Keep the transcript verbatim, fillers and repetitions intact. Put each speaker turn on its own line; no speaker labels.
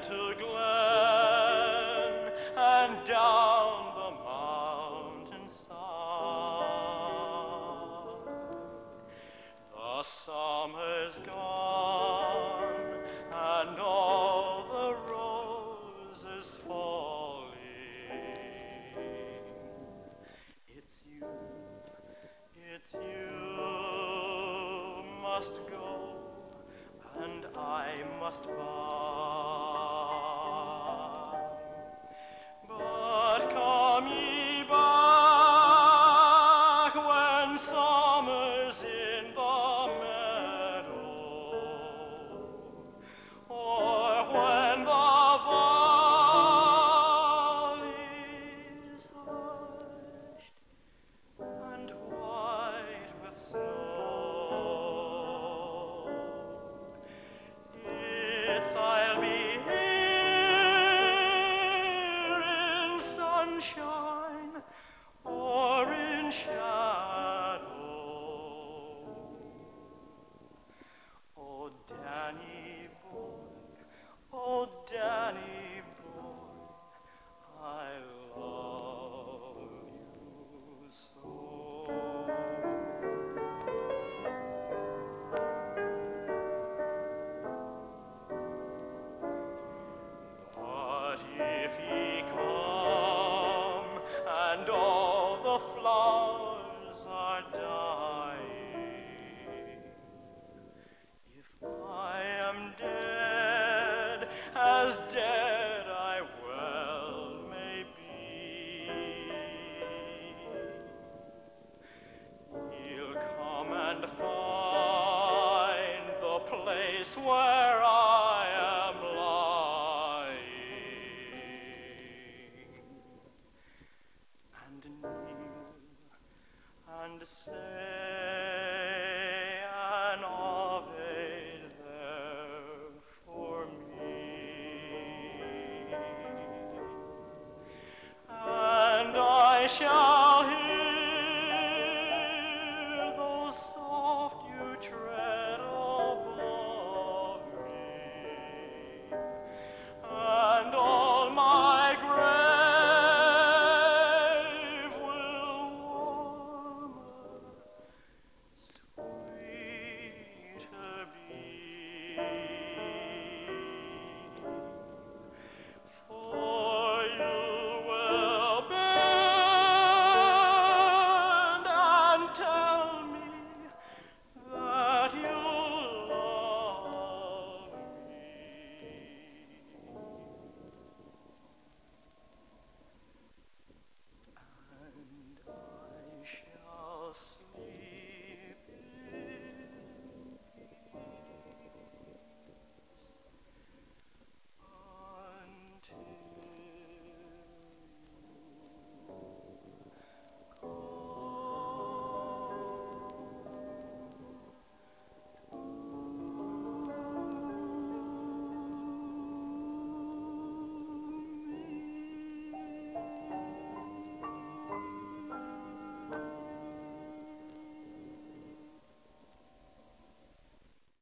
to glen and down the mountainside. The summer's gone and all the roses falling. It's you, it's you must go, and I must buy. But come ye back when summer's in the meadow, or when the valley's hushed and white with snow. It's I'll be here in sunshine or in shadow. Oh, Danny boy, oh, Danny boy, I love you so. But if ye come and all the flowers are dying, if I am dead, as dead I well may be, you'll come and find the place where I am lying, and kneel and say an Ave there for me, and I shall